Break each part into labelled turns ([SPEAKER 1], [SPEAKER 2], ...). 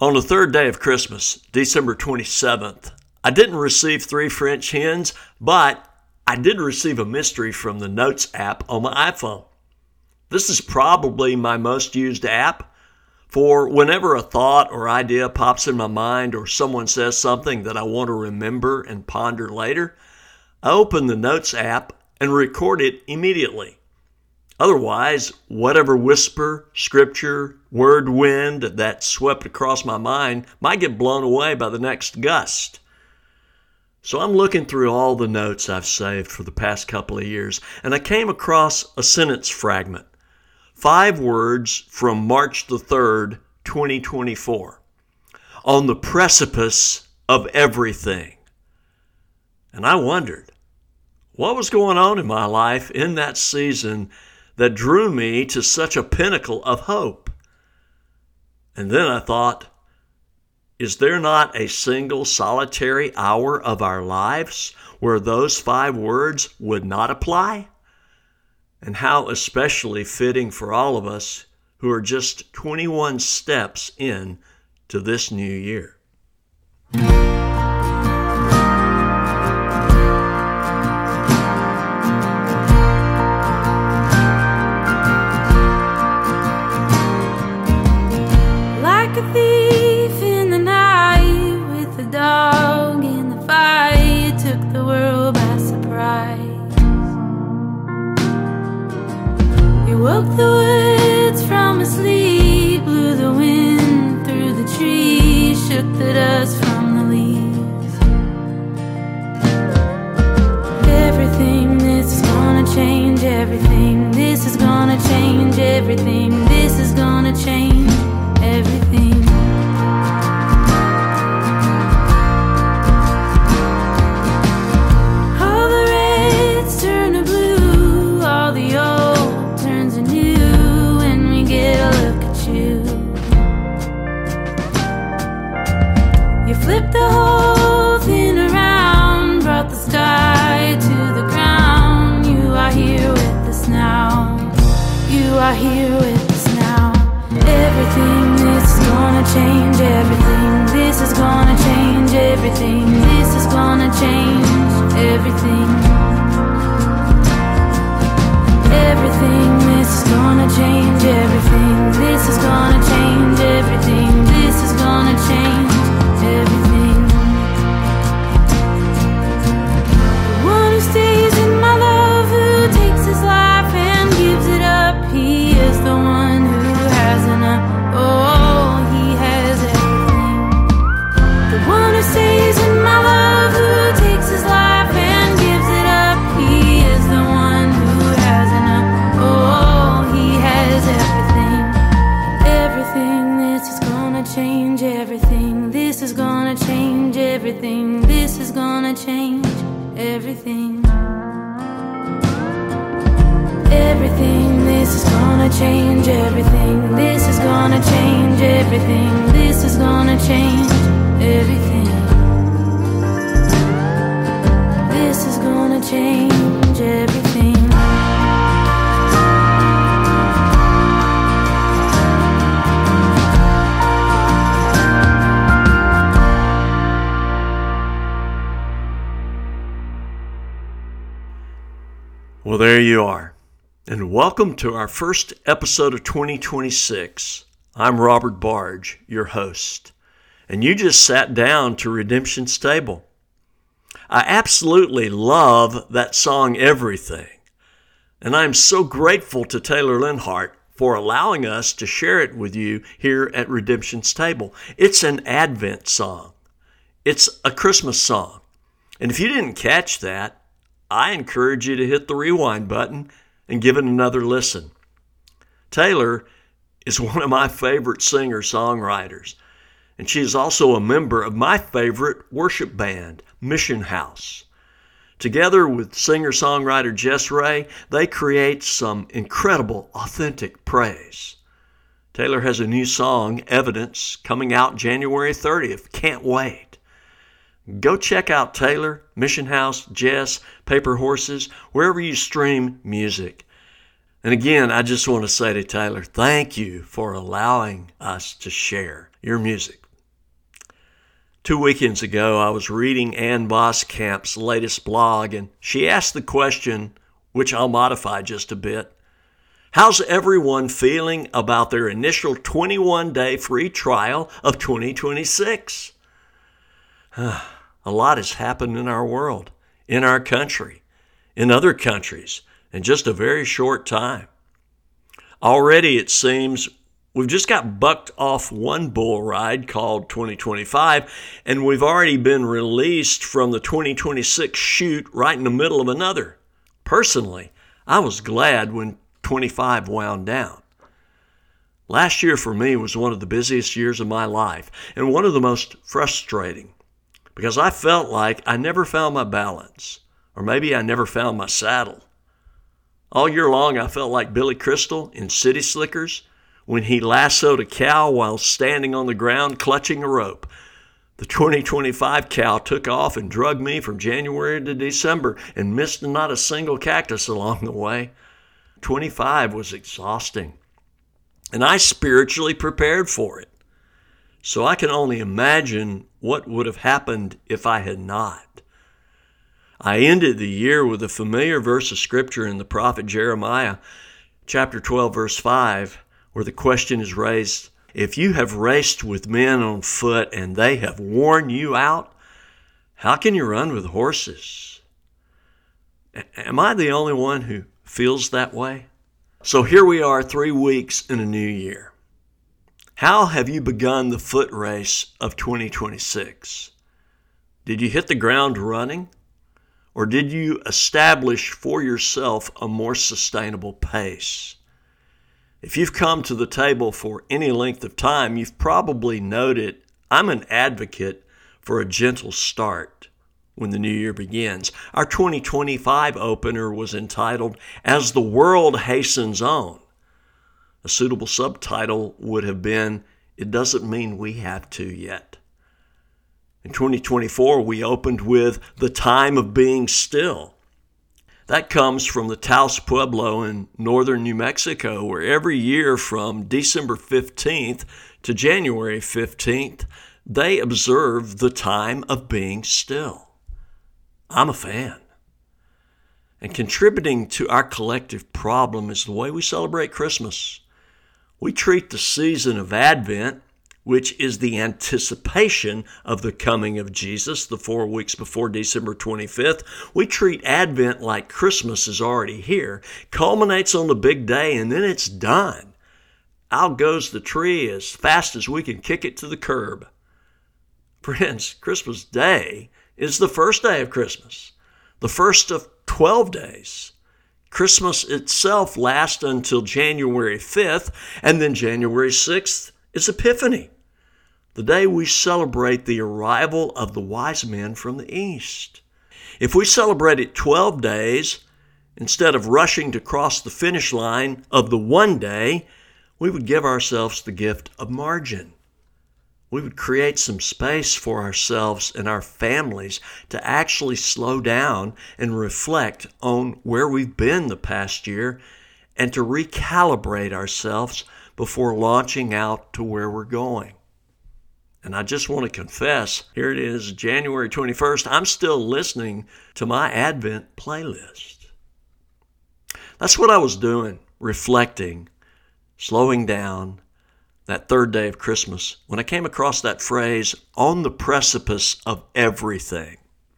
[SPEAKER 1] On the third day of Christmas, December 27th, I didn't receive 3 French hens, but I did receive a mystery from the Notes app on my iPhone. This is probably my most used app for whenever a thought or idea pops in my mind or someone says something that I want to remember and ponder later, I open the Notes app and record it immediately. Otherwise, whatever whisper, scripture, word wind that swept across my mind might get blown away by the next gust. So I'm looking through all the notes I've saved for the past couple of years, and I came across a sentence fragment. 5 words from March the 3rd, 2024. On the precipice of everything. And I wondered, what was going on in my life in that season that drew me to such a pinnacle of hope? And then I thought, is there not a single solitary hour of our lives where those 5 words would not apply? And how especially fitting for all of us who are just 21 steps in to this new year.
[SPEAKER 2] Like a thief in the night with a dog in the fight, took the world by surprise. You woke the woods from a sleep, blew the wind through the trees, shook the dust from the leaves. Everything, this is gonna change everything. This is gonna change everything. This is gonna change everything. All the reds turn to blue, all the old turns to new when we get a look at you. You flipped the whole thing around, brought the sky to the ground. You are here with us now. You are here with us now. Everything, this is gonna change everything. This is gonna change everything. This is gonna change everything. Everything, this is gonna change everything. This is gonna change everything. This is gonna change everything. The one who stays in my love, who takes his life and gives it up, he is the one who has enough. Oh, he has everything. The one who stays in my love, who takes his life and gives it up, he is the one who has enough. Oh, he has everything. Everything, this is gonna change everything. This is gonna change everything. This is gonna change everything. Everything, this is gonna change everything. This is gonna change everything. This is gonna change everything. This is gonna change everything.
[SPEAKER 1] Well, there you are. And welcome to our first episode of 2026. I'm Robert Barge, your host. And you just sat down to Redemption's Table. I absolutely love that song, Everything. And I'm so grateful to Taylor Linhart for allowing us to share it with you here at Redemption's Table. It's an Advent song. It's a Christmas song. And if you didn't catch that, I encourage you to hit the rewind button and give it another listen. Taylor is one of my favorite singer-songwriters, and she is also a member of my favorite worship band, Mission House. Together with singer-songwriter Jess Ray, they create some incredible, authentic praise. Taylor has a new song, Evidence, coming out January 30th. Can't wait. Go check out Taylor, Mission House, Jess, Paper Horses, wherever you stream music. And again, I just want to say to Taylor, thank you for allowing us to share your music. 2 weekends ago, I was reading Ann Voskamp's latest blog, and she asked the question, which I'll modify just a bit. How's everyone feeling about their initial 21-day free trial of 2026? A lot has happened in our world, in our country, in other countries, in just a very short time. Already, it seems, we've just got bucked off one bull ride called 2025, and we've already been released from the 2026 chute right in the middle of another. Personally, I was glad when 25 wound down. Last year for me was one of the busiest years of my life and one of the most frustrating because I felt like I never found my balance, or maybe I never found my saddle. All year long I felt like Billy Crystal in City Slickers when he lassoed a cow while standing on the ground clutching a rope. The 2025 cow took off and drugged me from January to December and missed not a single cactus along the way. 25 was exhausting, and I spiritually prepared for it. So I can only imagine what would have happened if I had not. I ended the year with a familiar verse of scripture in the prophet Jeremiah, chapter 12, verse 5, where the question is raised, if you have raced with men on foot and they have worn you out, how can you run with horses? Am I the only one who feels that way? So here we are 3 weeks in a new year. How have you begun the foot race of 2026? Did you hit the ground running? Or did you establish for yourself a more sustainable pace? If you've come to the table for any length of time, you've probably noted I'm an advocate for a gentle start when the new year begins. Our 2025 opener was entitled, As the World Hastens On. A suitable subtitle would have been, It Doesn't Mean We Have to Yet. In 2024, we opened with The Time of Being Still. That comes from the Taos Pueblo in northern New Mexico, where every year from December 15th to January 15th, they observe the time of being still. I'm a fan. And contributing to our collective problem is the way we celebrate Christmas. We treat the season of Advent, which is the anticipation of the coming of Jesus, the 4 weeks before December 25th. We treat Advent like Christmas is already here, culminates on the big day, and then it's done. Out goes the tree as fast as we can kick it to the curb. Friends, Christmas Day is the first day of Christmas, the first of 12 days. Christmas itself lasts until January 5th, and then January 6th is Epiphany, the day we celebrate the arrival of the wise men from the east. If we celebrated 12 days, instead of rushing to cross the finish line of the one day, we would give ourselves the gift of margin. We would create some space for ourselves and our families to actually slow down and reflect on where we've been the past year and to recalibrate ourselves before launching out to where we're going. And I just want to confess, here it is, January 21st, I'm still listening to my Advent playlist. That's what I was doing, reflecting, slowing down that third day of Christmas when I came across that phrase, on the precipice of everything.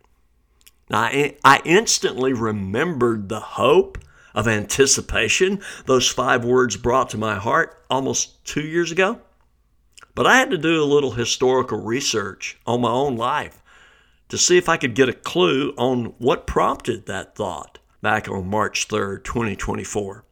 [SPEAKER 1] Now, I instantly remembered the hope of anticipation those 5 words brought to my heart almost 2 years ago. But I had to do a little historical research on my own life to see if I could get a clue on what prompted that thought back on March 3rd, 2024.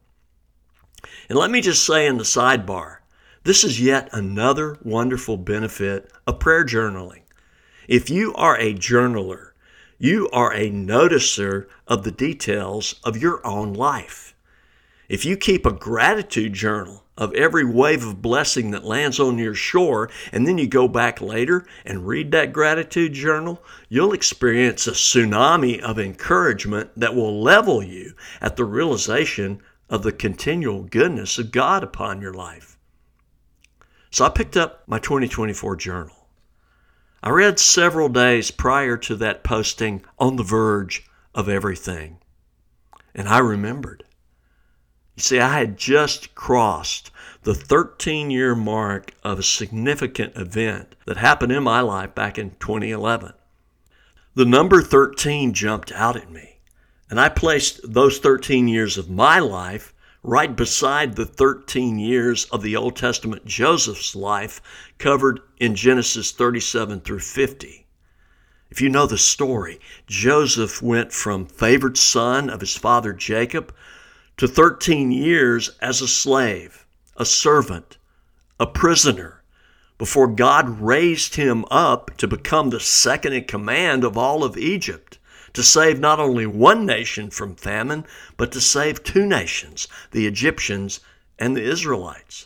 [SPEAKER 1] And let me just say in the sidebar, this is yet another wonderful benefit of prayer journaling. If you are a journaler, you are a noticer of the details of your own life. If you keep a gratitude journal of every wave of blessing that lands on your shore, and then you go back later and read that gratitude journal, you'll experience a tsunami of encouragement that will level you at the realization of the continual goodness of God upon your life. So I picked up my 2024 journal. I read several days prior to that posting On the Verge of Everything, and I remembered. You see, I had just crossed the 13-year mark of a significant event that happened in my life back in 2011. The number 13 jumped out at me, and I placed those 13 years of my life right beside the 13 years of the Old Testament Joseph's life covered in Genesis 37 through 50. If you know the story, Joseph went from favored son of his father Jacob to 13 years as a slave, a servant, a prisoner, before God raised him up to become the second in command of all of Egypt, to save not only one nation from famine, but to save two nations, the Egyptians and the Israelites.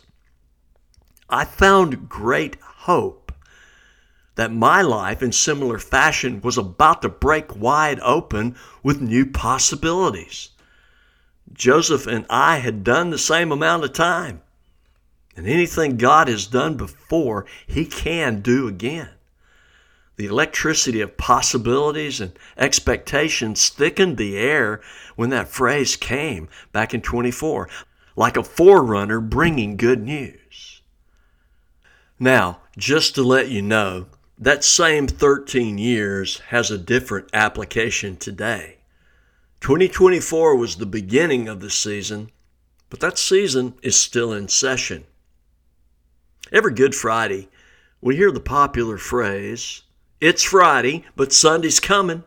[SPEAKER 1] I found great hope that my life in similar fashion was about to break wide open with new possibilities. Joseph and I had done the same amount of time. And anything God has done before, He can do again. The electricity of possibilities and expectations thickened the air when that phrase came back in 24, like a forerunner bringing good news. Now, just to let you know, that same 13 years has a different application today. 2024 was the beginning of the season, but that season is still in session. Every Good Friday, we hear the popular phrase, "It's Friday, but Sunday's coming."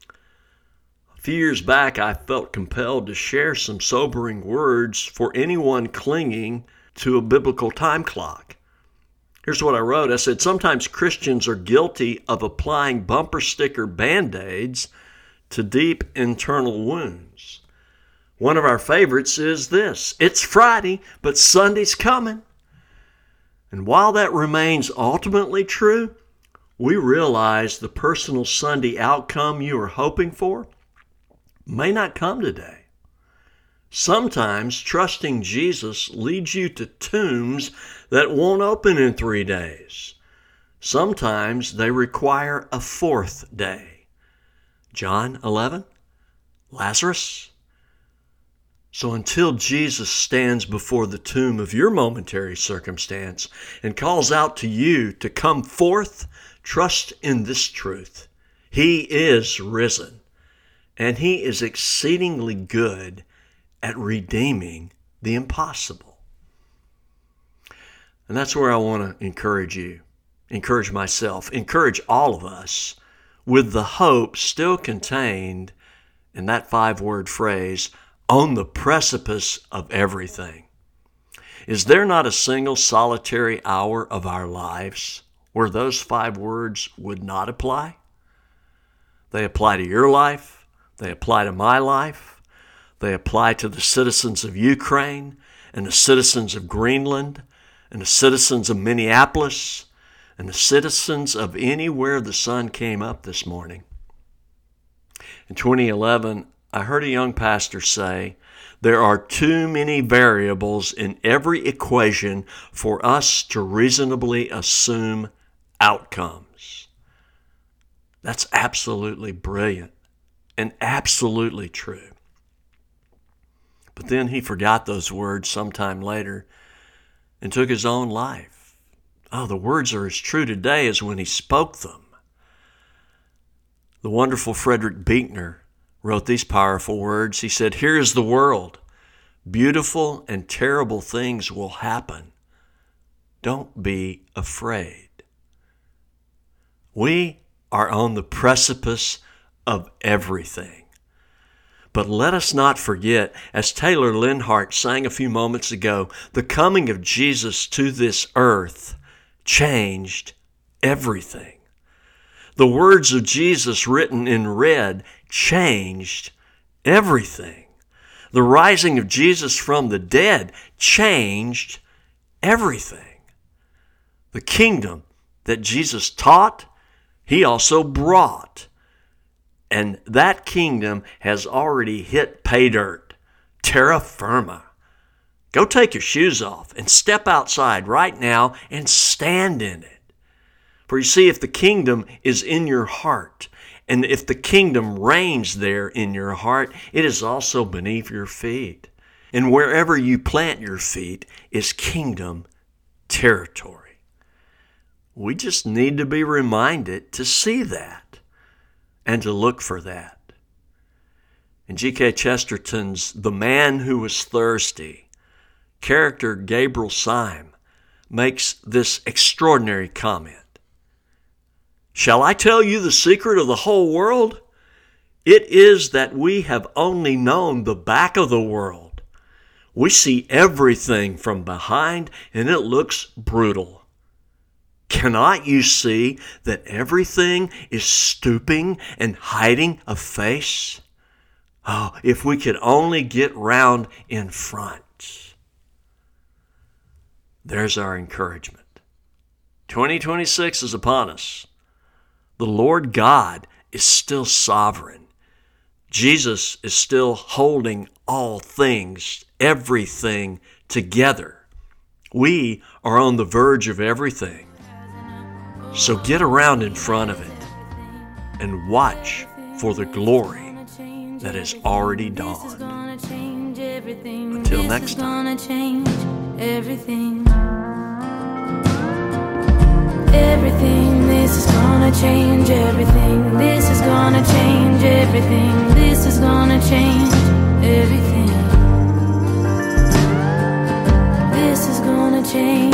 [SPEAKER 1] A few years back, I felt compelled to share some sobering words for anyone clinging to a biblical time clock. Here's what I wrote. I said, sometimes Christians are guilty of applying bumper sticker Band-Aids to deep internal wounds. One of our favorites is this: "It's Friday, but Sunday's coming." And while that remains ultimately true, we realize the personal Sunday outcome you are hoping for may not come today. Sometimes trusting Jesus leads you to tombs that won't open in 3 days. Sometimes they require a 4th day. John 11, Lazarus. So until Jesus stands before the tomb of your momentary circumstance and calls out to you to come forth, trust in this truth. He is risen, and He is exceedingly good at redeeming the impossible. And that's where I want to encourage you, encourage myself, encourage all of us with the hope still contained in that 5-word phrase, on the precipice of everything. Is there not a single solitary hour of our lives where those 5 words would not apply? They apply to your life. They apply to my life. They apply to the citizens of Ukraine and the citizens of Greenland and the citizens of Minneapolis and the citizens of anywhere the sun came up this morning. In 2011, I heard a young pastor say, there are too many variables in every equation for us to reasonably assume outcomes. That's absolutely brilliant and absolutely true. But then he forgot those words sometime later and took his own life. Oh, the words are as true today as when he spoke them. The wonderful Frederick Buechner wrote these powerful words. He said, "Here is the world. Beautiful and terrible things will happen. Don't be afraid." We are on the precipice of everything. But let us not forget, as Taylor Linhart sang a few moments ago, the coming of Jesus to this earth changed everything. The words of Jesus written in red changed everything. The rising of Jesus from the dead changed everything. The kingdom that Jesus taught, He also brought. And that kingdom has already hit pay dirt, terra firma. Go take your shoes off and step outside right now and stand in it. For you see, if the kingdom is in your heart, and if the kingdom reigns there in your heart, it is also beneath your feet. And wherever you plant your feet is kingdom territory. We just need to be reminded to see that and to look for that. In G.K. Chesterton's The Man Who Was Thirsty, character Gabriel Syme makes this extraordinary comment. Shall I tell you the secret of the whole world? It is that we have only known the back of the world. We see everything from behind, and it looks brutal. Cannot you see that everything is stooping and hiding a face? Oh, if we could only get round in front. There's our encouragement. 2026 is upon us. The Lord God is still sovereign. Jesus is still holding all things, everything together. We are on the verge of everything. So get around in front of it and watch for the glory that has already dawned. Until next time.
[SPEAKER 2] Everything, this is gonna change everything. This is gonna change everything. This is gonna change everything. This is gonna change.